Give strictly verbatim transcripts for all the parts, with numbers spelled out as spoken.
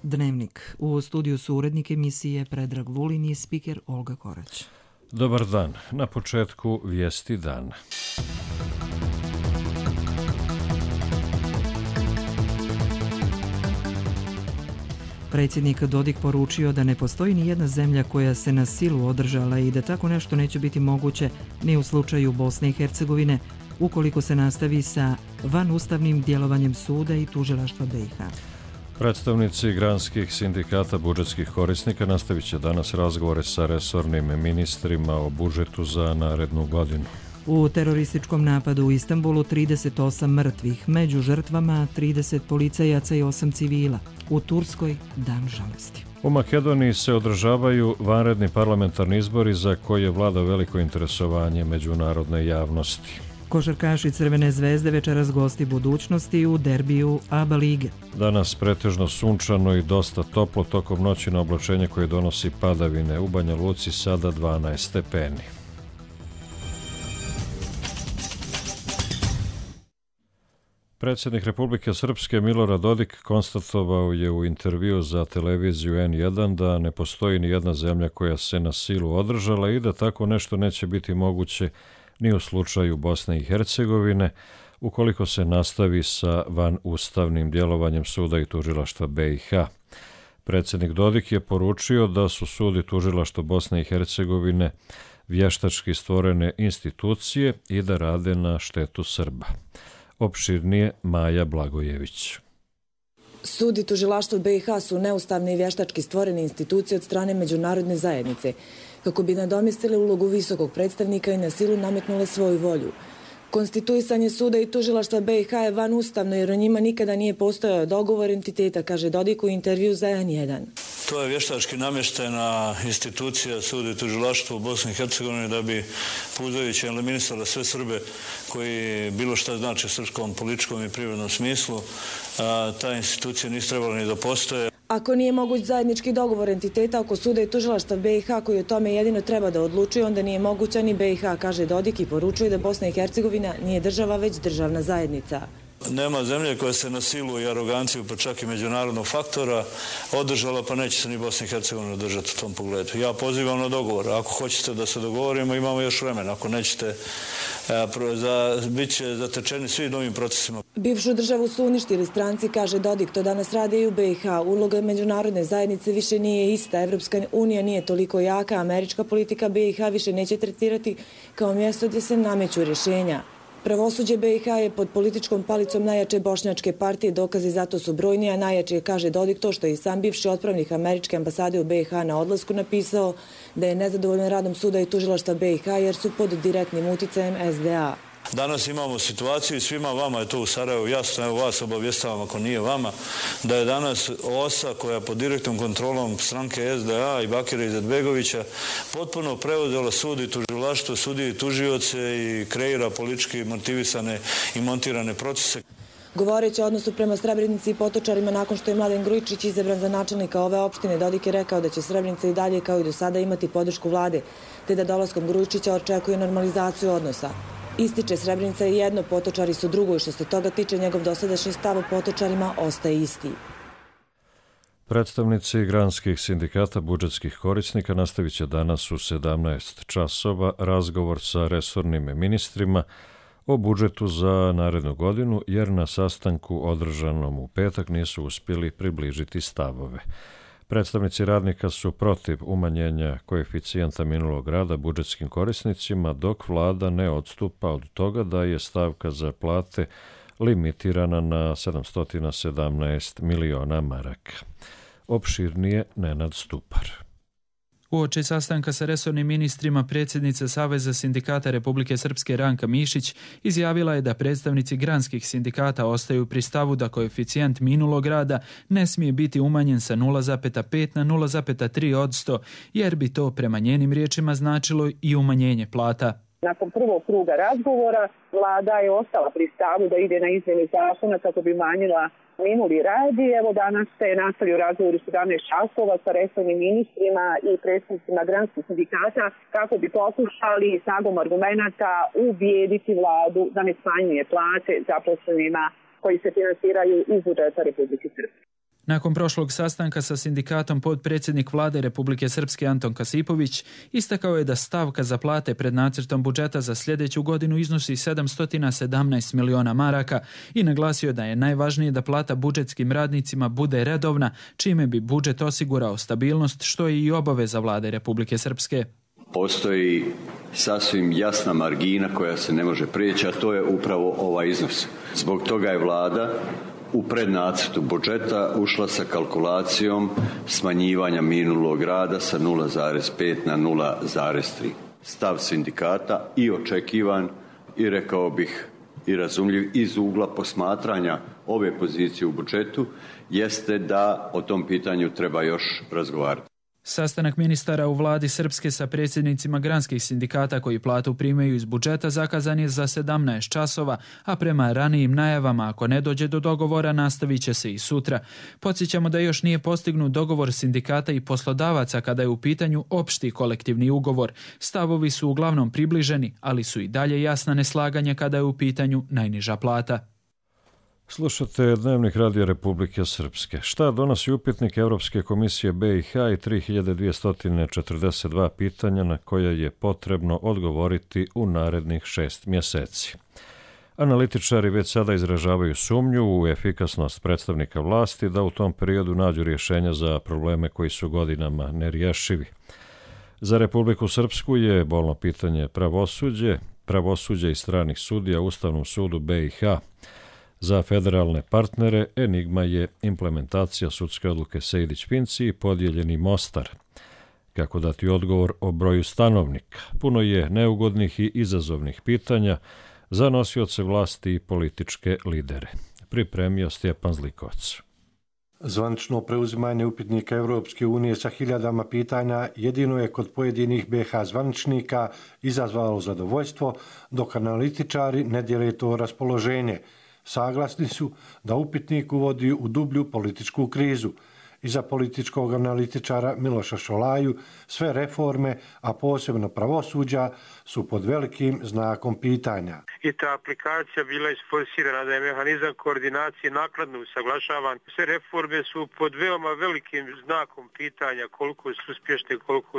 Dnevnik. U studiju su urednik emisije Predrag Vulin i spiker Olga Korać. Dobar dan. Na početku vijesti dana. Predsjednik Dodik poručio da ne postoji ni jedna zemlja koja se na silu održala i da tako nešto neće biti moguće ni u slučaju Bosne i Hercegovine ukoliko se nastavi sa vanustavnim djelovanjem suda i tužilaštva B i H. Predstavnici granskih sindikata budžetskih korisnika nastavit će danas razgovore sa resornim ministrima o budžetu za narednu godinu. U terorističkom napadu u Istanbulu trideset osam mrtvih, među žrtvama trideset policajaca i osam civila. U Turskoj dan žalosti. U Makedoniji se održavaju vanredni parlamentarni izbori za koje vlada veliko interesovanje međunarodne javnosti. Košarkaši Crvene zvezde večeras gosti budućnosti u derbiju A B A lige. Danas pretežno sunčano i dosta toplo tokom noći na oblačenje koje donosi padavine. U Banja Luci sada dvanaest stepeni. Predsjednik Republike Srpske Milorad Dodik konstatovao je u intervju za televiziju N jedan da ne postoji ni jedna zemlja koja se na silu održala i da tako nešto neće biti moguće ni u slučaju Bosne i Hercegovine ukoliko se nastavi sa vanustavnim djelovanjem suda i tužilaštva B i H. Predsjednik Dodik je poručio da su sud i tužilaštvo Bosne i Hercegovine vještački stvorene institucije i da rade na štetu Srba. Opširnije Maja Blagojević. Sud i tužilaštvo B i H su neustavne i vještački stvorene institucije od strane međunarodne zajednice, kako bi nadomjestile ulogu visokog predstavnika i na silu nametnule svoju volju. Konstituisanje suda i tužilaštva B i H je vanustavno jer o njima nikada nije postojao dogovor entiteta, kaže Dodik u intervju za N jedan. To je vještački namještena institucija suda i tužilaštva u Bosni i Hercegovini da bi puzajući eliminisala sve Srbe koji bilo šta znači u srpskom političkom i privrednom smislu. A, ta institucija nisu trebala ni da postoje. Ako nije moguć zajednički dogovor entiteta oko suda i tužilaštva B i H koji o tome jedino treba da odlučuje, onda nije moguća ni B i H, kaže Dodik i poručuje da Bosna i Hercegovina nije država već državna zajednica. Nema zemlje koja se na silu i aroganciju, pa čak i međunarodnog faktora, održala, pa neće se ni Bosna i Hercegovina održati u tom pogledu. Ja pozivam na dogovor. Ako hoćete da se dogovorimo, imamo još vremena. Ako nećete, za, bit će zatečeni svi novim procesima. Bivšu državu su uništili stranci, kaže Dodik, to danas rade i u B i H. Uloga međunarodne zajednice više nije ista. Evropska unija nije toliko jaka, američka politika B i H više neće tretirati kao mjesto gdje se nameću rješenja. Pravosuđe B i H je pod političkom palicom najjače bošnjačke partije, dokazi zato su brojni, a najjače je, kaže Dodik, to što je i sam bivši otpravnik američke ambasade u B i H na odlasku napisao da je nezadovoljan radom suda i tužilaštva B i H jer su pod direktnim uticajem S D A. Danas imamo situaciju i svima vama je to u Sarajevu jasno, evo vas obavjestavam ako nije vama, da je danas O S A koja je pod direktnom kontrolom stranke S D A i Bakira Izetbegovića potpuno preuzela sud i tužilaštvo, sudije i tužioce i kreira politički motivisane i montirane procese. Govoreći o odnosu prema Srebrenici i Potočarima nakon što je Mladen Grujičić izabran za načelnika ove opštine, Dodik je rekao da će Srebrenica i dalje kao i do sada imati podršku vlade, te da dolaskom Grujičića očekuje normalizaciju odnosa. Ističe Srebrenica je jedno, Potočari su drugo i što se toga tiče njegov dosadašnji stav o Potočarima ostaje isti. Predstavnici granskih sindikata budžetskih korisnika nastavit će danas u sedamnaest časova razgovor sa resornim ministrima o budžetu za narednu godinu jer na sastanku održanom u petak nisu uspjeli približiti stavove. Predstavnici radnika su protiv umanjenja koeficijenta minulog rada budžetskim korisnicima, dok vlada ne odstupa od toga da je stavka za plate limitirana na sedamsto sedamnaest miliona maraka. Opširnije Nenad Stupar. Uoči sastanka sa resornim ministrima, predsjednica Saveza sindikata Republike Srpske Ranka Mišić izjavila je da predstavnici granskih sindikata ostaju pri stavu da koeficijent minulog rada ne smije biti umanjen sa nula zarez pet na nula zarez tri odsto, jer bi to prema njenim riječima značilo i umanjenje plata. Nakon prvog kruga razgovora, vlada je ostala pri stavu da ide na izmjenu zakona kako bi umanjila minuli rad i evo danas se nastavio razgovor u sedamnaest časova sa resornim ministrima i predstavnicima granskih sindikata kako bi pokušali snagom argumenata ubijediti vladu da ne smanjuje plate zaposlenima koji se finansiraju iz budžeta Republike Srpske. Nakon prošlog sastanka sa sindikatom potpredsjednik vlade Republike Srpske Anton Kasipović istakao je da stavka za plate pred nacrtom budžeta za sljedeću godinu iznosi sedamsto sedamnaest miliona maraka i naglasio da je najvažnije da plata budžetskim radnicima bude redovna, čime bi budžet osigurao stabilnost, što je i obaveza vlade Republike Srpske. Postoji sasvim jasna margina koja se ne može prijeći, a to je upravo ovaj iznos. Zbog toga je vlada u prednacrtu budžeta ušla sa kalkulacijom smanjivanja minulog rada sa nula zarez pet na nula zarez tri. Stav sindikata i očekivan i rekao bih i razumljiv iz ugla posmatranja ove pozicije u budžetu jeste da o tom pitanju treba još razgovarati. Sastanak ministara u vladi Srpske sa predsjednicima granskih sindikata koji platu primaju iz budžeta zakazan je za sedamnaest časova, a prema ranijim najavama ako ne dođe do dogovora nastavit će se i sutra. Podsjećamo da još nije postignut dogovor sindikata i poslodavaca kada je u pitanju opšti kolektivni ugovor. Stavovi su uglavnom približeni, ali su i dalje jasna neslaganja kada je u pitanju najniža plata. Slušate Dnevnik Radija Republike Srpske. Šta donosi upitnik Evropske komisije B i H i tri hiljade dvjesto četrdeset dva pitanja na koje je potrebno odgovoriti u narednih šest mjeseci. Analitičari već sada izražavaju sumnju u efikasnost predstavnika vlasti da u tom periodu nađu rješenja za probleme koji su godinama nerješivi. Za Republiku Srpsku je bolno pitanje pravosuđe, pravosuđe i stranih sudija u Ustavnom sudu B i H. Za federalne partnere enigma je implementacija sudske odluke Sejdić-Finci i podijeljeni Mostar. Kako dati odgovor o broju stanovnika? Puno je neugodnih i izazovnih pitanja za nosioce vlasti i političke lidere. Pripremio Stjepan Zlikovac. Zvanično preuzimanje upitnika Europske unije sa hiljadama pitanja jedino je kod pojedinih B H zvaničnika izazvalo zadovoljstvo, dok analitičari ne dijele to raspoloženje. Saglasni su da upitnik uvodi u dublju političku krizu. Iza političkog analitičara Miloša Šolaju sve reforme, a posebno pravosuđa, su pod velikim znakom pitanja. I ta aplikacija bila isforsirana da je mehanizam koordinacije naknadno usaglašavan. Sve reforme su pod veoma velikim znakom pitanja koliko su uspješne, koliko,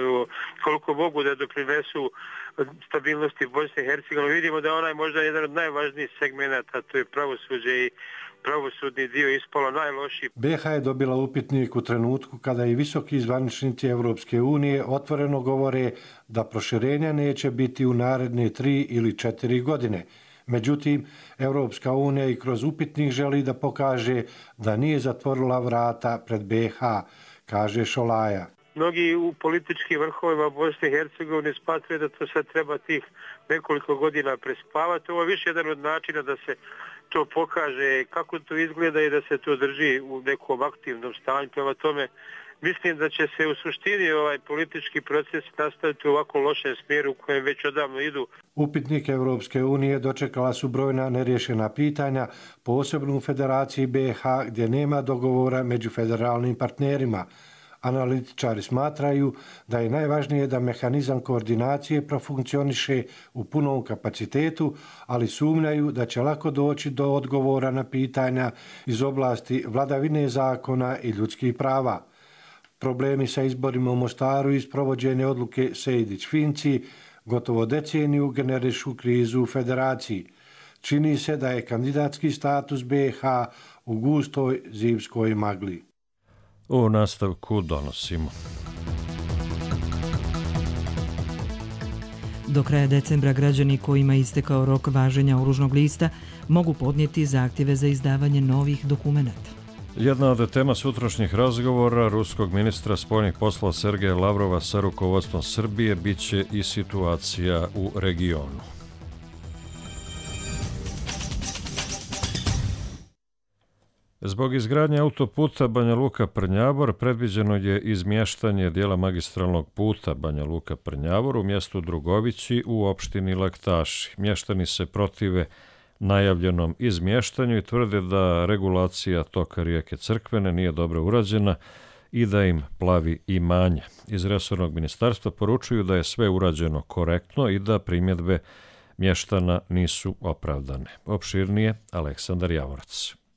koliko mogu da doprinesu stabilnosti Bosne i Hercegovine. Vidimo da ona je možda jedan od najvažnijih segmenata, to je pravosuđe i pravosudni dio ispalo najlošiji. B H je dobila upitnik u trenutku kada i visoki zvaničnici Evropske unije otvoreno govore da proširenja neće biti u naredne tri ili četiri godine. Međutim, Evropska unija i kroz upitnik želi da pokaže da nije zatvorila vrata pred B H, kaže Šolaja. Mnogi u političkim vrhovima Bosne i Hercegovine smatraju da to sad treba tih nekoliko godina prespavati. Ovo je više jedan od načina da se to pokaže kako to izgleda i da se to drži u nekom aktivnom stanju. Prema tome, mislim da će se u suštini ovaj politički proces nastaviti u ovako lošem smjeru u kojem već odavno idu. Upitnik Evropske unije dočekala su brojna nerješena pitanja, posebno u Federaciji B H gdje nema dogovora među federalnim partnerima. Analitičari smatraju da je najvažnije da mehanizam koordinacije profunkcioniše u punom kapacitetu, ali sumnjaju da će lako doći do odgovora na pitanja iz oblasti vladavine zakona i ljudskih prava. Problemi sa izborima u Mostaru i sprovođenje odluke Sejdić-Finci gotovo deceniju generišu krizu u federaciji. Čini se da je kandidatski status B H u gustoj zimskoj magli. U nastavku donosimo. Do kraja decembra građani kojima je istekao rok važenja oružnog lista mogu podnijeti zahtjeve za izdavanje novih dokumenata. Jedna od tema sutrašnjih razgovora ruskog ministra spoljnih poslova Sergeja Lavrova sa rukovodstvom Srbije biće i situacija u regionu. Zbog izgradnje autoputa Banja Luka-Prnjavor predviđeno je izmještanje dijela magistralnog puta Banja Luka-Prnjavor u mjestu Drugovići u opštini Laktaši. Mještani se protive najavljenom izmještanju i tvrde da regulacija toka rijeke Crkvene nije dobro urađena i da im plavi imanja. Iz resornog ministarstva poručuju da je sve urađeno korektno i da primjedbe mještana nisu opravdane. Opširnije Aleksandar Javorac.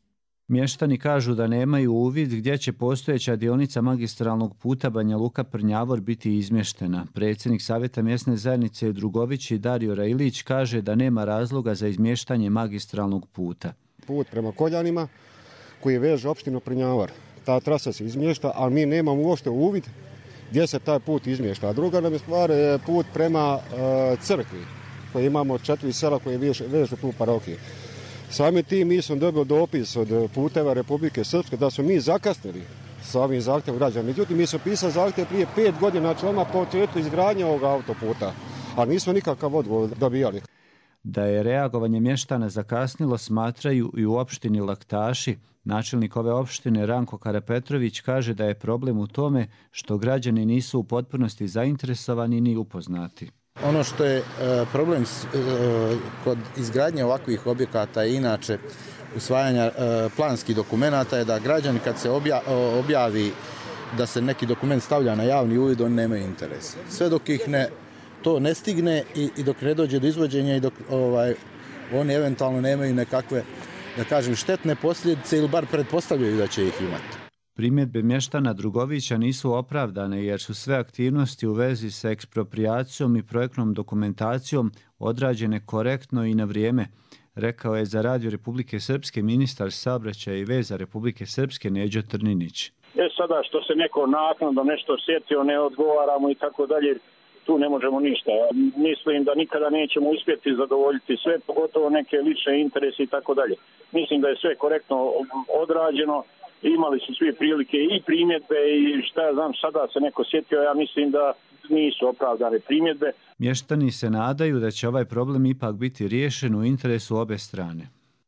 Mještani kažu da nemaju uvid gdje će postojeća dionica magistralnog puta Banja Luka-Prnjavor biti izmještena. Predsjednik Savjeta mjesne zajednice Drugović i Dario Rajlić kaže da nema razloga za izmještanje magistralnog puta. Put prema Koljanima koji veže opštinu Prnjavor. Ta trasa se izmješta, ali mi nemamo uopšte uvid gdje se taj put izmješta. A druga nam je stvar put prema e, crkvi, koji imamo četiri sela koje vežu, vežu tu parokiju. Sami tim mi smo dobili dopis od Puteva Republike Srpske da smo mi zakasnili sa ovim zahtjevom građana. Međutim, mi smo pisali zahtjev prije pet godina, znači odmah po početku izgradnje ovog autoputa, a nismo nikakav odgovor dobijali. Da je reagovanje mještana zakasnilo smatraju i u opštini Laktaši. Načelnik ove opštine Ranko Karapetrović kaže da je problem u tome što građani nisu u potpunosti zainteresovani ni upoznati. Ono što je problem kod izgradnje ovakvih objekata i inače usvajanja planskih dokumenata je da građani kad se objavi da se neki dokument stavlja na javni uvid, oni nemaju interesa. Sve dok ih ne, to ne stigne i, i dok ne dođe do izvođenja i dok ovaj, oni eventualno nemaju nekakve, da kažem, štetne posljedice ili bar pretpostavljaju da će ih imati. Primjedbe mještana Drugovića nisu opravdane jer su sve aktivnosti u vezi sa eksproprijacijom i projektnom dokumentacijom odrađene korektno i na vrijeme, rekao je za Radio Republike Srpske ministar saobraćaja i veza Republike Srpske Neđo Trninić. E sada što se neko naknadno nešto sjetio, ne odgovaramo i tako dalje, tu ne možemo ništa. Mislim da nikada nećemo uspjeti zadovoljiti sve, pogotovo neke lične interese i tako dalje. Mislim da je sve korektno odrađeno. Imali su svi prilike i primjedbe i šta ja znam, sada se neko sjetio, ja mislim da nisu opravdane primjedbe. Mještani se nadaju da će ovaj problem ipak biti riješen u interesu obe strane.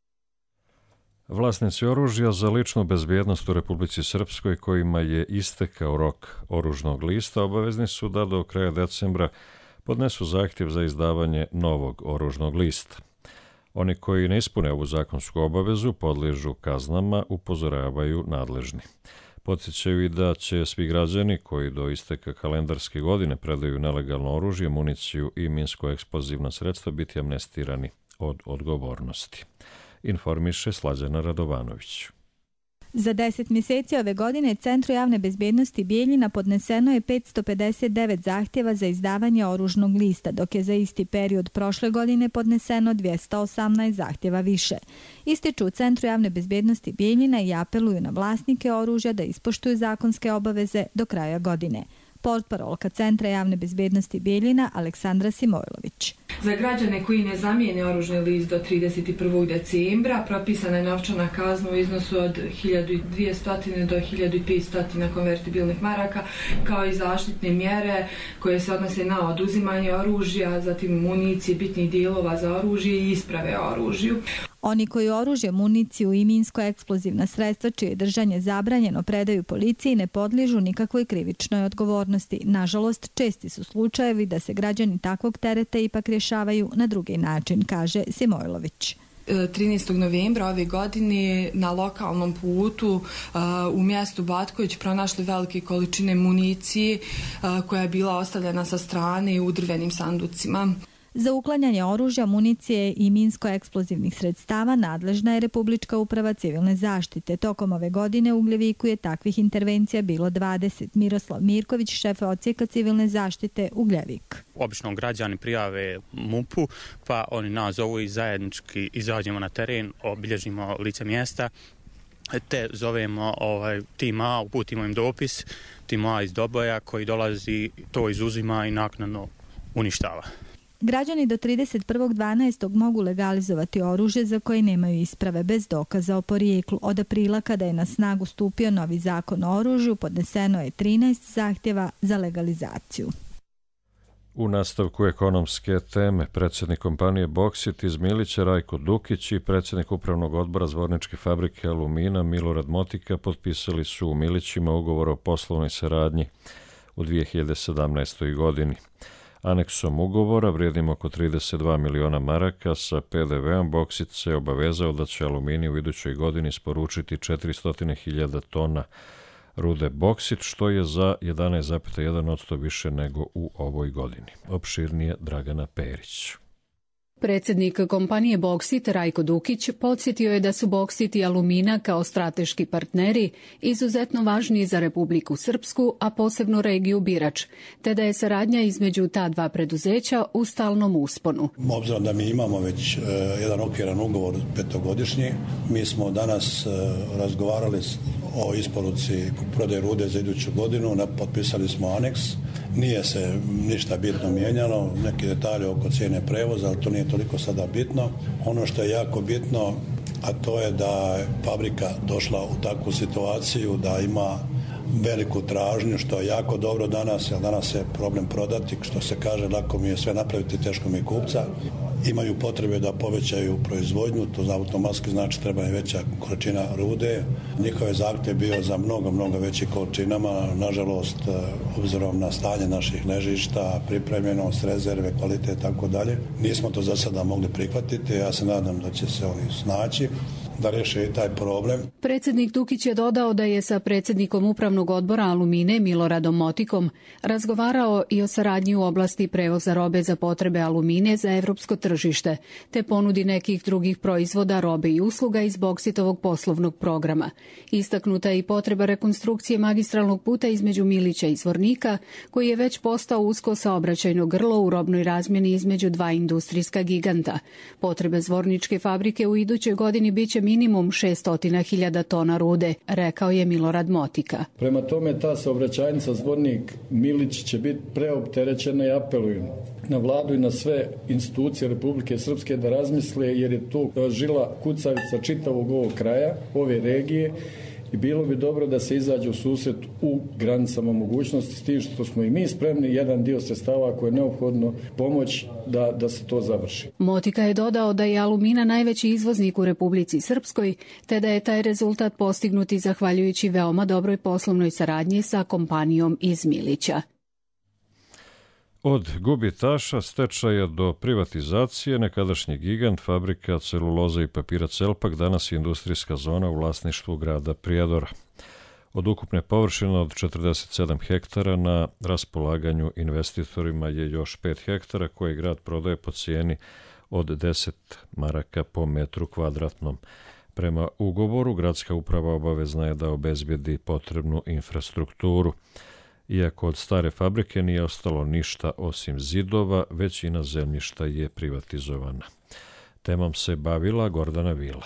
Vlasnici oružja za ličnu bezbjednost u Republici Srpskoj kojima je istekao rok oružnog lista obavezni su da do kraja decembra podnesu zahtjev za izdavanje novog oružnog lista. Oni koji ne ispune ovu zakonsku obavezu podliježu kaznama, upozoravaju nadležni. Podsjećaju i da će svi građani koji do isteka kalendarske godine predaju nelegalno oružje, municiju i minsko-eksplozivna sredstva biti amnestirani od odgovornosti. Informiše Slađana Radovanović. Za deset mjeseci ove godine Centru javne bezbjednosti Bijeljina podneseno je petsto pedeset devet zahtjeva za izdavanje oružnog lista, dok je za isti period prošle godine podneseno dvjesto osamnaest zahtjeva više. Ističu u Centru javne bezbjednosti Bijeljina i apeluju na vlasnike oružja da ispoštuju zakonske obaveze do kraja godine. Portparolka Centra javne bezbjednosti Bijeljina Aleksandra Simojlović. Za građane koji ne zamijene oružni list do trideset prvog decembra propisana je novčana kazna u iznosu od hiljadu dvjesto do hiljadu petsto konvertibilnih maraka, kao i zaštitne mjere koje se odnose na oduzimanje oružja, zatim municije, bitnih dijelova za oružje i isprave o oružju. Oni koji oružje, municiju i minsko-eksplozivna sredstva čije je držanje zabranjeno predaju policiji ne podliježu nikakvoj krivičnoj odgovornosti. Nažalost, česti su slučajevi da se građani takvog tereta ipak rješavaju na drugi način, kaže Simojlović. trinaestog novembra ove godine na lokalnom putu u mjestu Batković pronašli velike količine municije koja je bila ostavljena sa strane u drvenim sanducima. Za uklanjanje oružja, municije i minsko-eksplozivnih sredstava nadležna je Republička uprava civilne zaštite. Tokom ove godine u Ugljeviku je takvih intervencija bilo dvadeset. Miroslav Mirković, šef odsjeka civilne zaštite Ugljevik. Obično građani prijave M U P-u, pa oni nas zovu i zajednički izađemo na teren, obilježimo lice mjesta, te zovemo ovaj, tim A, uputimo im dopis, tim A iz Doboja koji dolazi, to izuzima i naknadno uništava. Građani do trideset prvog dvanaestog mogu legalizovati oružje za koje nemaju isprave bez dokaza o porijeklu. Od aprila, kada je na snagu stupio novi zakon o oružju, podneseno je trinaest zahtjeva za legalizaciju. U nastavku ekonomske teme, predsjednik kompanije Boksit iz Milića Rajko Dukić i predsjednik upravnog odbora Zvorničke fabrike Alumina Milorad Motika potpisali su u Milićima ugovor o poslovnoj saradnji u dvije hiljade sedamnaestoj godini. Aneksom ugovora vrijednim oko trideset dva miliona maraka sa P D V-om Boksit se obavezao da će Alumini u idućoj godini isporučiti četiristo hiljada tona rude Boksit, što je za jedanaest zarez jedan posto više nego u ovoj godini. Opširnije Dragana Perić. Predsjednik kompanije Boksit Rajko Dukić podsjetio je da su Boksit i Alumina kao strateški partneri izuzetno važni za Republiku Srpsku, a posebno regiju Birač, te da je saradnja između ta dva preduzeća u stalnom usponu. Obzirom da mi imamo već uh, jedan okviran ugovor petogodišnji, mi smo danas uh, razgovarali o isporuci prodaje rude za iduću godinu, potpisali smo aneks, nije se ništa bitno mijenjalo, neki detalji oko cijene prevoza, ali to nije toliko sada bitno. Ono što je jako bitno, a to je da je fabrika došla u takvu situaciju da ima veliku tražnju, što je jako dobro danas, jer danas je problem prodati, što se kaže, lako mi je sve napraviti, teško mi je kupca. Imaju potrebe da povećaju proizvodnju, to za automatski znači treba i veća količina rude. Njihov je zahtjev bio za mnogo, mnogo većim količinama. Nažalost, obzirom na stanje naših ležišta, pripremljenost, rezerve, kvalitet i tako dalje, nismo to za sada mogli prihvatiti. Ja se nadam da će se oni snaći da riješe i taj problem. Predsjednik Dukić je dodao da je sa predsjednikom Upravnog odbora Alumine Miloradom Motikom razgovarao i o saradnji u oblasti prevoza robe za potrebe Alumine za evropsko tržište, te ponudi nekih drugih proizvoda, robe i usluga iz Boksitovog poslovnog programa. Istaknuta je i potreba rekonstrukcije magistralnog puta između Milića i Zvornika, koji je već postao usko saobraćajno grlo u robnoj razmjeni između dva industrijska giganta. Potrebe zvorničke fabrike u idućoj godini biće minimum šesto hiljada tona rude, rekao je Milorad Motika. Prema tome, ta saobraćajnica Zvornik Milić će biti preopterećena i apelujem na vladu i na sve institucije Republike Srpske da razmisle, jer je to žila kucavica čitavog ovog kraja, ove regije, i bilo bi dobro da se izađe u susret u granicama mogućnosti, s tim što smo i mi spremni jedan dio sredstava ako je neophodno pomoć da, da se to završi. Motika je dodao da je Alumina najveći izvoznik u Republici Srpskoj, te da je taj rezultat postignuti zahvaljujući veoma dobroj poslovnoj saradnji sa kompanijom iz Milića. Od gubitaša stečaja do privatizacije, nekadašnji gigant fabrika celuloza i papira Celpak danas je industrijska zona u vlasništvu grada Prijedora. Od ukupne površine od četrdeset sedam hektara na raspolaganju investitorima je još pet hektara koje grad prodaje po cijeni od deset maraka po metru kvadratnom. Prema ugovoru, gradska uprava obavezna je da obezbedi potrebnu infrastrukturu. Iako od stare fabrike nije ostalo ništa osim zidova, većina zemljišta je privatizovana. Temom se bavila Gordana Vila.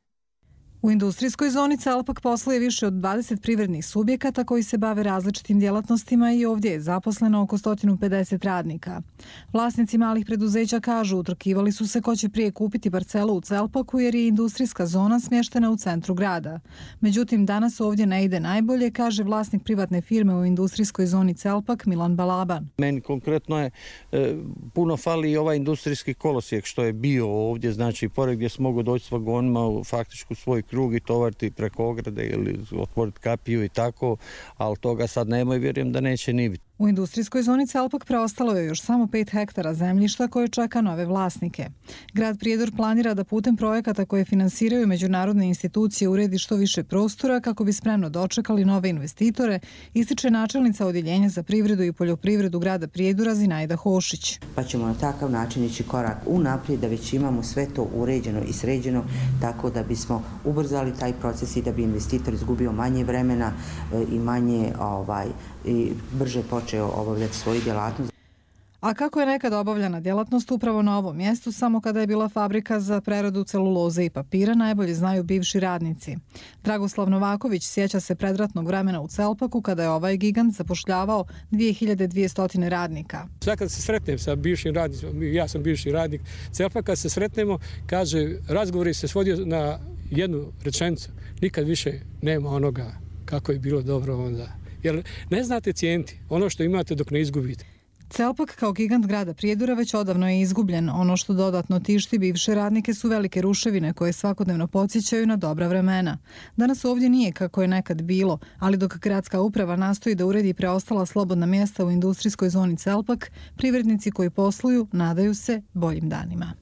U industrijskoj zoni Celpak posluje više od dvadeset privrednih subjekata koji se bave različitim djelatnostima i ovdje je zaposleno oko sto pedeset radnika. Vlasnici malih preduzeća kažu utrkivali su se ko će prije kupiti parcelu u Celpaku jer je industrijska zona smještena u centru grada. Međutim, danas ovdje ne ide najbolje, kaže vlasnik privatne firme u industrijskoj zoni Celpak Milan Balaban. Meni konkretno je e, puno fali i ovaj industrijski kolosijek što je bio ovdje, znači pored gdje se mogu doći s vagonima u faktičku svoj krug i tovariti preko ograde ili otvoriti kapiju i tako, ali toga sad nema i vjerujem da neće ni biti. U industrijskoj zoni Celpak preostalo je još samo pet hektara zemljišta koje čeka nove vlasnike. Grad Prijedor planira da putem projekata koje finansiraju međunarodne institucije uredi što više prostora kako bi spremno dočekali nove investitore, ističe načelnica Odjeljenja za privredu i poljoprivredu grada Prijedora Zinajda Hošić. Pa ćemo na takav način ići korak unaprijed da već imamo sve to uređeno i sređeno tako da bismo ubrzali taj proces i da bi investitor izgubio manje vremena i manje ovaj, i brže počeo obavljati svoju djelatnost. A kako je nekad obavljena djelatnost upravo na ovom mjestu, samo kada je bila fabrika za preradu celuloze i papira, najbolje znaju bivši radnici. Dragoslav Novaković sjeća se predratnog vremena u Celpaku kada je ovaj gigant zapošljavao dvije hiljade dvjesto radnika. Sad kad se sretnem sa bivšim radnicima, ja sam bivši radnik Celpaka, kad se sretnemo, kaže, razgovori se svodio na jednu rečenicu, nikad više nema onoga kako je bilo dobro onda. Jer ne znate cijeniti ono što imate dok ne izgubite. Celpak kao gigant grada Prijedora već odavno je izgubljen. Ono što dodatno tišti bivše radnike su velike ruševine koje svakodnevno podsjećaju na dobra vremena. Danas ovdje nije kako je nekad bilo, ali dok gradska uprava nastoji da uredi preostala slobodna mjesta u industrijskoj zoni Celpak, privrednici koji posluju nadaju se boljim danima.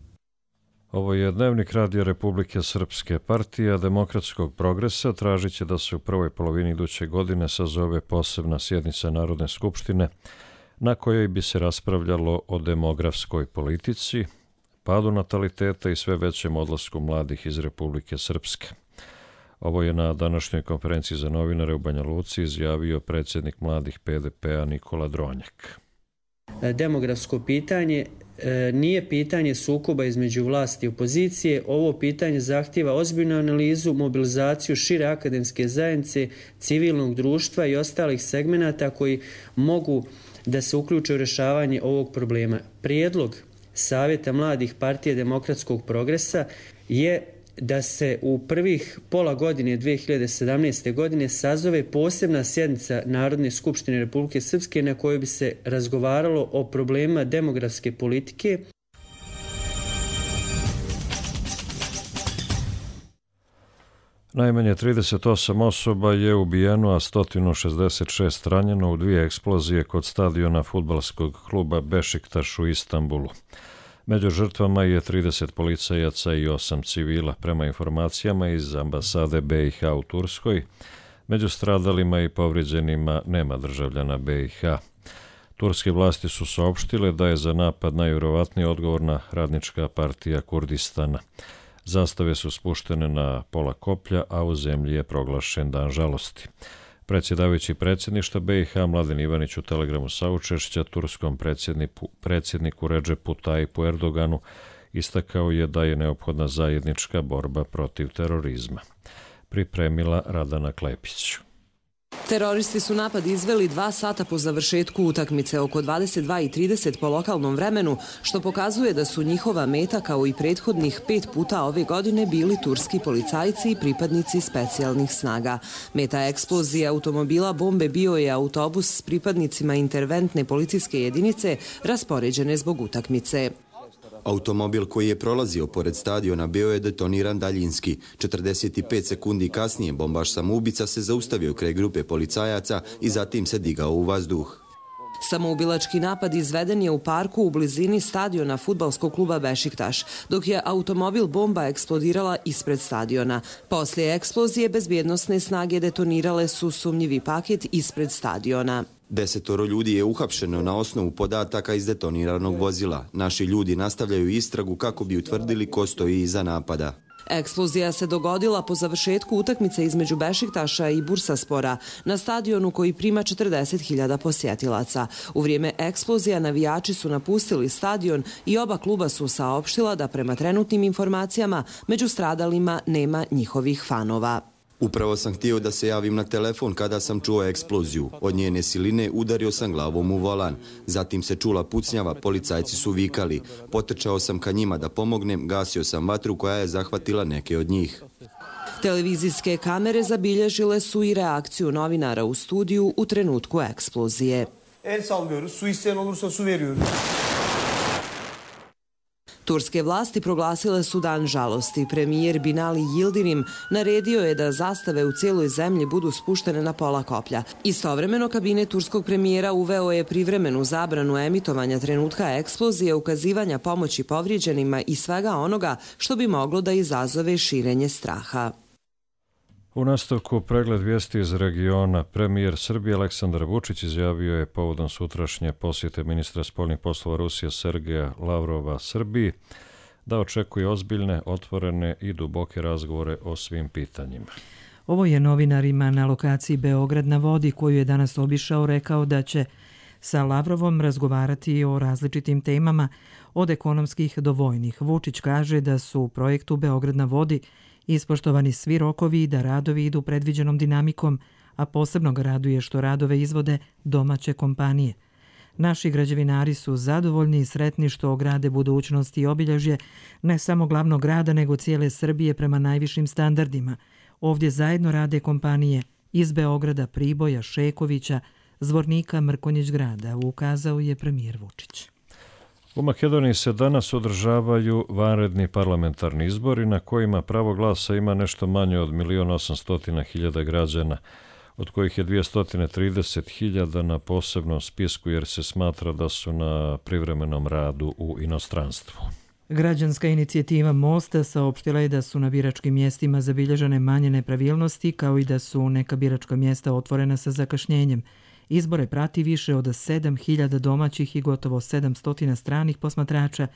Ovo je dnevnik Radija Republike Srpske. Partija Demokratskog progresa tražit će da se u prvoj polovini iduće godine sazove posebna sjednica Narodne skupštine na kojoj bi se raspravljalo o demografskoj politici. padu nataliteta i sve većem odlasku mladih iz Republike Srpske. Ovo je na današnjoj konferenciji za novinare u Banja Luci izjavio predsjednik mladih P D P-a Nikola Dronjak. Demografsko pitanje nije pitanje sukoba između vlasti i opozicije. Ovo pitanje zahtjeva ozbiljnu analizu, mobilizaciju šire akademske zajednice, civilnog društva i ostalih segmenata koji mogu da se uključe u rješavanje ovog problema. Prijedlog Savjeta mladih Partije demokratskog progresa je da se u prvih pola godine dvije hiljade sedamnaeste. godine sazove posebna sjednica Narodne skupštine Republike Srpske na kojoj bi se razgovaralo o problemima demografske politike. Najmanje trideset osam osoba je ubijeno, a sto šezdeset šest ranjeno u dvije eksplozije kod stadiona fudbalskog kluba Bešiktaš u Istanbulu. Među žrtvama je trideset policajaca i osam civila, prema informacijama iz ambasade B i H u Turskoj. Među stradalima i povrijeđenima nema državljana B i H. Turske vlasti su saopštile da je za napad najvjerovatniji odgovorna Radnička partija Kurdistana. Zastave su spuštene na pola koplja, a u zemlji je proglašen dan žalosti. Predsjedavajući predsjedništva B i H Mladen Ivanić u telegramu saučešća turskom predsjedniku, predsjedniku Redžepu Tajipu Erdoganu istakao je da je neophodna zajednička borba protiv terorizma. Pripremila Radana Klepić. Teroristi su napad izveli dva sata po završetku utakmice oko dvadeset dva i trideset po lokalnom vremenu, što pokazuje da su njihova meta kao i prethodnih pet puta ove godine bili turski policajci i pripadnici specijalnih snaga. Meta eksplozije automobila bombe bio je autobus s pripadnicima interventne policijske jedinice raspoređene zbog utakmice. Automobil koji je prolazio pored stadiona bio je detoniran daljinski. četrdeset pet sekundi kasnije bombaš samoubica se zaustavio kraj grupe policajaca i zatim se digao u vazduh. Samoubilački napad izveden je u parku u blizini stadiona fudbalskog kluba Bešiktaš, dok je automobil bomba eksplodirala ispred stadiona. Poslije eksplozije bezbjednosne snage detonirale su sumnjivi paket ispred stadiona. Desetoro ljudi je uhapšeno na osnovu podataka iz detoniranog vozila. Naši ljudi nastavljaju istragu kako bi utvrdili ko stoji iza napada. Eksplozija se dogodila po završetku utakmice između Bešiktaša i Bursaspora na stadionu koji prima četrdeset hiljada posjetilaca. U vrijeme eksplozija navijači su napustili stadion i oba kluba su saopštila da prema trenutnim informacijama među stradalima nema njihovih fanova. Upravo sam htio da se javim na telefon kada sam čuo eksploziju. Od njene siline udario sam glavom u volan. Zatim se čula pucnjava, policajci su vikali. Potrčao sam ka njima da pomognem, gasio sam vatru koja je zahvatila neke od njih. Televizijske kamere zabilježile su i reakciju novinara u studiju u trenutku eksplozije. El sallıyoruz, su isteyen olursa su veriyoruz. Turske vlasti proglasile su dan žalosti. Premijer Binali Yildirim naredio je da zastave u cijeloj zemlji budu spuštene na pola koplja. Istovremeno, kabinet turskog premijera uveo je privremenu zabranu emitovanja trenutka eksplozije, ukazivanja pomoći povrijeđenima i svega onoga što bi moglo da izazove širenje straha. U nastavku pregled vijesti iz regiona. Premijer Srbije Aleksandar Vučić izjavio je povodom sutrašnje posjete ministra spoljnih poslova Rusije Sergeja Lavrova Srbiji da očekuje ozbiljne, otvorene i duboke razgovore o svim pitanjima. Ovo je novinarima na lokaciji Beograd na vodi koju je danas obišao rekao da će sa Lavrovom razgovarati o različitim temama od ekonomskih do vojnih. Vučić kaže da su u projektu Beograd na vodi ispoštovani svi rokovi i da radovi idu predviđenom dinamikom, a posebno ga raduje što radove izvode domaće kompanije. Naši građevinari su zadovoljni i sretni što grade budućnost i obilježje ne samo glavnog grada nego cijele Srbije prema najvišim standardima. Ovdje zajedno rade kompanije iz Beograda, Priboja, Šekovića, Zvornika, Mrkonjić grada, ukazao je premijer Vučić. U Makedoniji se danas održavaju vanredni parlamentarni izbori na kojima pravo glasa ima nešto manje od milion osamsto hiljada građana, od kojih je dvjesto trideset hiljada na posebnom spisku jer se smatra da su na privremenom radu u inostranstvu. Građanska inicijativa Mosta saopštila je da su na biračkim mjestima zabilježene manje nepravilnosti kao i da su neka biračka mjesta otvorena sa zakašnjenjem. Izbore prati više od sedam hiljada domaćih i gotovo sedamsto stranih posmatrača,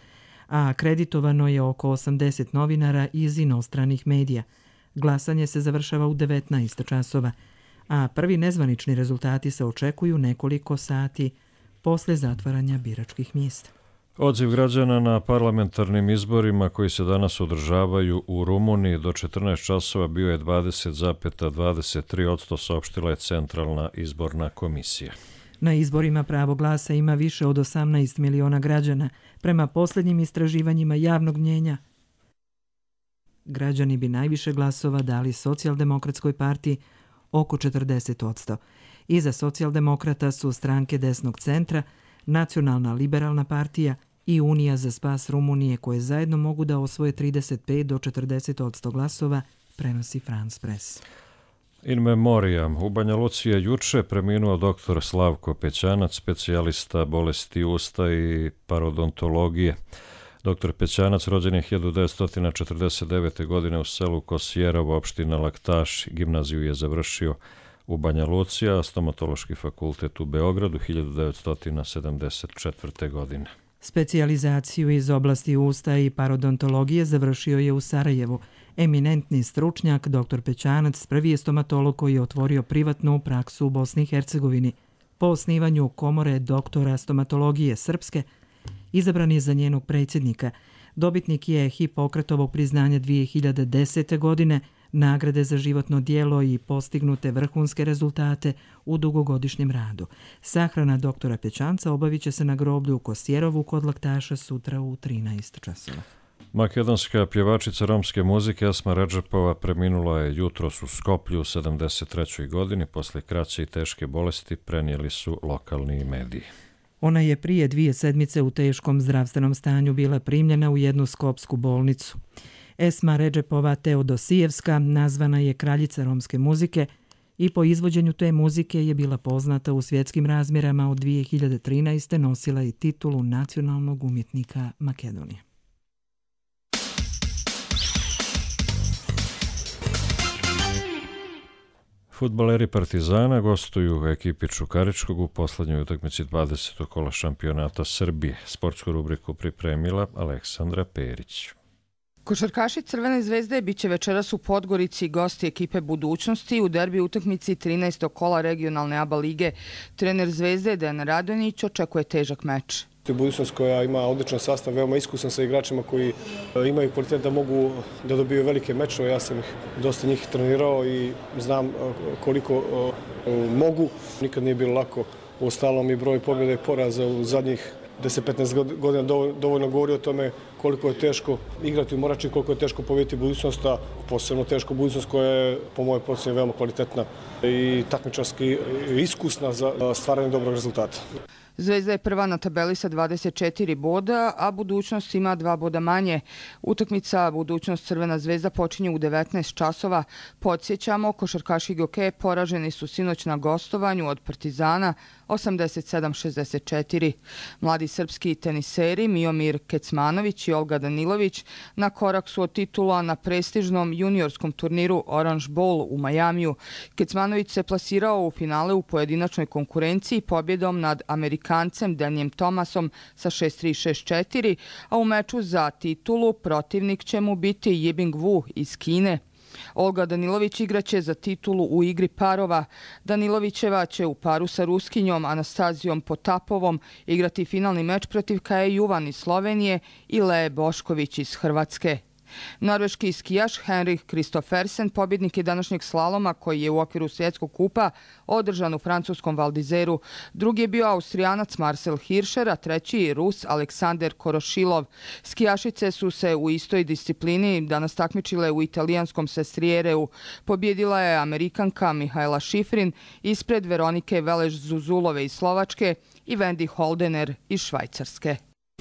a akreditovano je oko osamdeset novinara iz inostranih medija. Glasanje se završava u devetnaest časova, a prvi nezvanični rezultati se očekuju nekoliko sati posle zatvaranja biračkih mjesta. Odziv građana na parlamentarnim izborima koji se danas održavaju u Rumuniji do četrnaest časova bio je dvadeset zarez dvadeset tri posto, saopštila je Centralna izborna komisija. Na izborima pravo glasa ima više od osamnaest miliona građana. Prema posljednjim istraživanjima javnog mnjenja, građani bi najviše glasova dali Socijaldemokratskoj partiji, oko četrdeset posto. Iza socijaldemokrata su stranke desnog centra, Nacionalna liberalna partija i Unija za spas Rumunije, koje zajedno mogu da osvoje trideset pet do četrdeset posto glasova, prenosi France Press. In memoriam, u Banja Luci je juče preminuo doktor Slavko Pećanac, specijalista bolesti usta i parodontologije. Doktor Pećanac rođen je hiljadu devetsto četrdeset devete. godine u selu Kosjerovo, opština Laktaš. Gimnaziju je završio u Banja Luci, a stomatološki fakultet u Beogradu hiljadu devetsto sedamdeset četvrte. godine. Specijalizaciju iz oblasti usta i parodontologije završio je u Sarajevu. Eminentni stručnjak, doktor Pećanac, prvi je stomatolog koji je otvorio privatnu praksu u Bosni i Hercegovini. Po osnivanju komore doktora stomatologije Srpske, izabran je za njenog predsjednika. Dobitnik je Hipokratovog priznanja dvije hiljade desete. godine, nagrade za životno djelo i postignute vrhunske rezultate u dugogodišnjem radu. Sahrana doktora Pećanca obavit će se na groblju u Kosjerovu kod Laktaša sutra u trinaest časova. Makedonska pjevačica romske muzike Asma Redžepova preminula je jutros u Skoplju u sedamdeset trećoj. godini. Posle kraće i teške bolesti, prenijeli su lokalni mediji. Ona je prije dvije sedmice u teškom zdravstvenom stanju bila primljena u jednu skopsku bolnicu. Esma Redžepova Teodosijevska nazvana je kraljica romske muzike i po izvođenju te muzike je bila poznata u svjetskim razmjerama. Od dvije hiljade trinaeste. nosila je titulu nacionalnog umjetnika Makedonije. Fudbaleri Partizana gostuju u ekipi Čukaričkog u poslednjoj utakmici dvadesetog kola šampionata Srbije. Sportsku rubriku pripremila Aleksandra Perić. Košarkaši Crvene zvezde biće večeras u Podgorici gosti ekipe Budućnosti u derbi utakmici trinaestog kola regionalne A B A lige. Trener Zvezde Dejan Radonjić očekuje težak meč. To je Budućnost koja ima odličan sastav, veoma iskusan sa igračima koji imaju kvalitet da mogu da dobiju velike mečeve. Ja sam ih dosta njih trenirao i znam koliko mogu. Nikad nije bilo lako. Uostalom i broj pobjeda i poraza u zadnjih deset do petnaest godina dovoljno govori o tome koliko je teško igrati u Morači, koliko je teško pobjediti Budućnost, a posebno teško Budućnost koja je po mojoj procjeni veoma kvalitetna i takmičarski iskusna za stvaranje dobrog rezultata. Zvezda je prva na tabeli sa dvadeset četiri boda, a Budućnost ima dva boda manje. Utakmica Budućnost Crvena zvezda počinje u devetnaest časova. Podsjećamo, košarkaši Goke poraženi su sinoć na gostovanju od Partizana osamdeset sedam šezdeset četiri. Mladi srpski teniseri Miomir Kecmanović i Olga Danilović na korak su od titula na prestižnom juniorskom turniru Orange Bowl u Majamiju. Kecmanović se plasirao u finale u pojedinačnoj konkurenciji pobjedom nad Amerikancem Danijem Thomasom sa šest tri šest četiri, a u meču za titulu protivnik će mu biti Yibing Wu iz Kine. Olga Danilović igraće za titulu u igri parova. Danilovićeva će u paru sa Ruskinjom Anastazijom Potapovom igrati finalni meč protiv Kaje Juvan iz Slovenije i Lee Bošković iz Hrvatske. Norveški skijaš Henrik Kristoffersen pobjednik je današnjeg slaloma koji je u okviru svjetskog kupa održan u francuskom Val d'Izeru. Drugi je bio Austrijanac Marcel Hirscher, a treći Rus Aleksander Korošilov. Skijašice su se u istoj disciplini danas takmičile u italijanskom Sestriereu. Pobjedila je Amerikanka Mihajla Šifrin ispred Veronike Veleš-Zuzulove iz Slovačke i Wendy Holdener iz Švajcarske.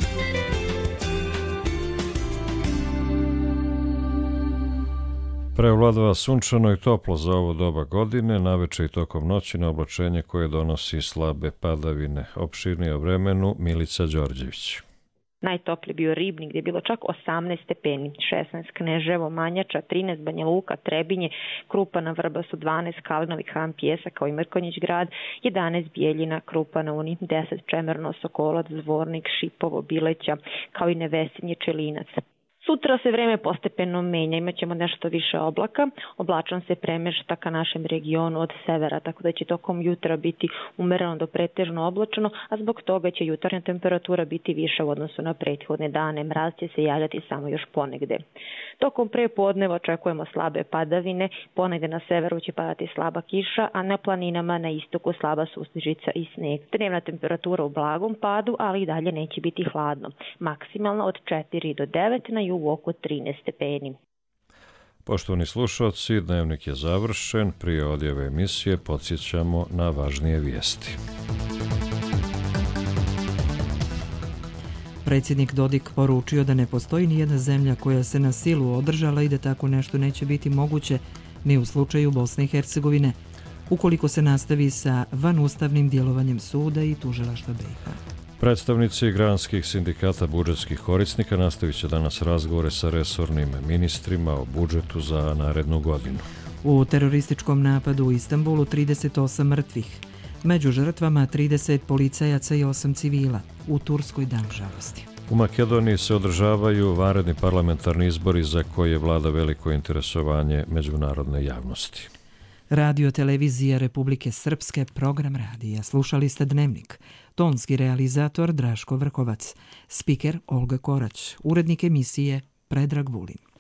Preovladava sunčano i toplo za ovo doba godine, naveče i tokom noći na oblačenje koje donosi slabe padavine. Opširnije o vremenu Milica Đorđević. Najtopliji bio Ribnik gdje je bilo čak osamnaest stepeni, šesnaest Kneževo, Manjača, trinaest Banja Luka, Trebinje, Krupa na Vrbasu, dvanaest Kalinovi Han, Pjesak kao i Mrkonjić grad, jedanaest Bijeljina, Krupa na Uni, deset Čemerno, Sokolac, Zvornik, Šipovo, Bileća kao i Nevesinje, Čelinac. Sutra se vreme postepeno menja, imat ćemo nešto više oblaka, oblačan se premješta ka našem regionu od severa, tako da će tokom jutra biti umereno do pretežno oblačano, a zbog toga će jutarnja temperatura biti više u odnosu na prethodne dane, mraz će se javljati samo još ponegde. Tokom prepodneva očekujemo slabe padavine, ponegde na severu će padati slaba kiša, a na planinama na istoku slaba susnežica i sneg. Dnevna temperatura u blagom padu, ali i dalje neće biti hladno, maksimalno od četiri do devet, na jugu oko trinaest stepeni. Poštovani slušalci, dnevnik je završen. Prije odjave emisije podsjećamo na važnije vijesti. Predsjednik Dodik poručio da ne postoji ni jedna zemlja koja se na silu održala i da tako nešto neće biti moguće ni u slučaju Bosne i Hercegovine, ukoliko se nastavi sa vanustavnim djelovanjem suda i tužilaštva B i H. Predstavnici granskih sindikata budžetskih korisnika nastavit će danas razgovore sa resornim ministrima o budžetu za narednu godinu. U terorističkom napadu u Istanbulu trideset osam mrtvih, među žrtvama trideset policajaca i osam civila, u Turskoj dan žalosti. U Makedoniji se održavaju vanredni parlamentarni izbori za koje vlada veliko interesovanje međunarodne javnosti. Radio televizija Republike Srpske, program radija. Slušali ste Dnevnik. Tonski realizator Draško Vrhovac. Spiker Olga Korać. Urednik emisije Predrag Vulin.